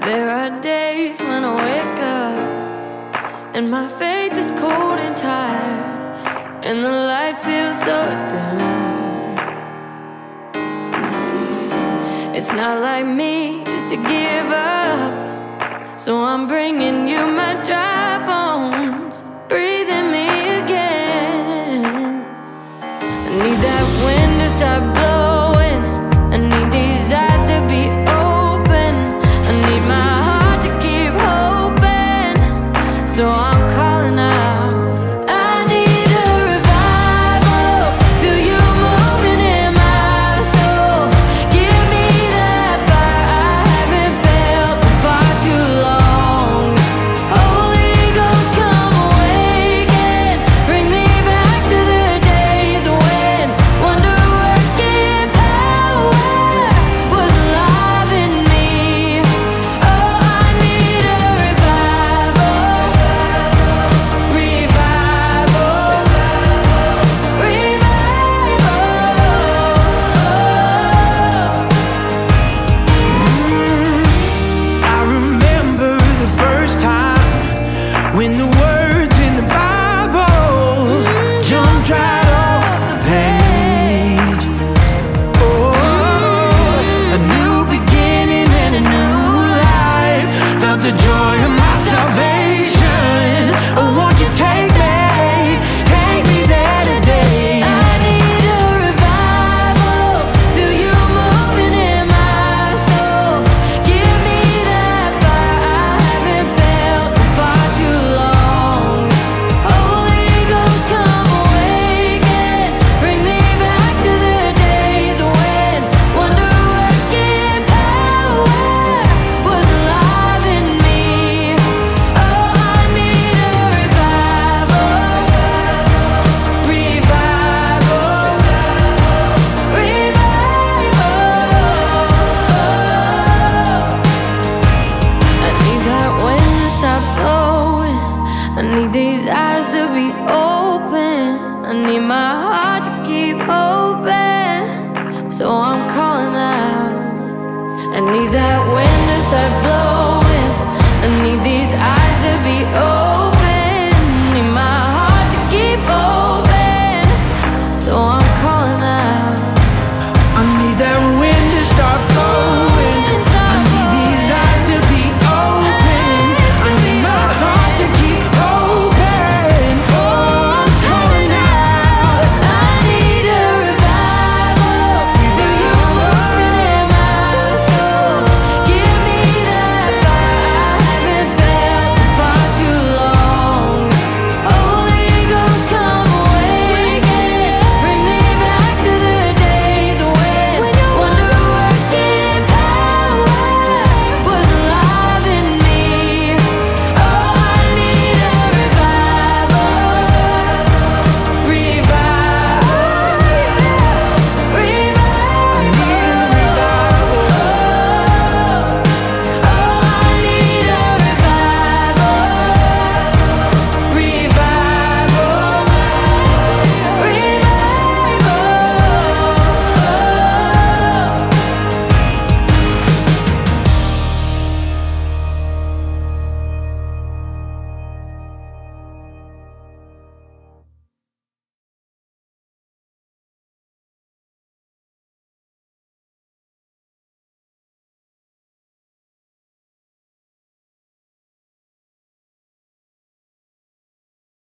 There are days when I wake up and my faith is cold and tired, and the light feels so dim. It's not like me just to give up, so I'm bringing you my dry bones. Breathe in me again. I need that wind to stop blowing. I need these eyes to be open. I need my heart to keep hoping, so I'm calling out. I need a revival. Feel you moving in my soul. Give me that fire I haven't felt in far too long. Holy Ghost, come awaken. Bring me back to the days when wonder-working power was alive in me. Oh, I need a revival. I remember the first time when the words in the Bible jumped right off the page. Oh, a new beginning and a new life. Felt the joy of my salvation. Oh, won't you take me there today? I need a revival. Feel you moving in my soul. Give me that fire I haven't felt in far too long. Holy Ghost, come awaken. Bring me back to the days when wonder-working power was alive in me. Oh, I need a revival. I need that wind to stop blowing. I need these eyes to be open. I need my heart to keep hoping, so I'm calling out. I need that wind to start blowing. I need these eyes to be open.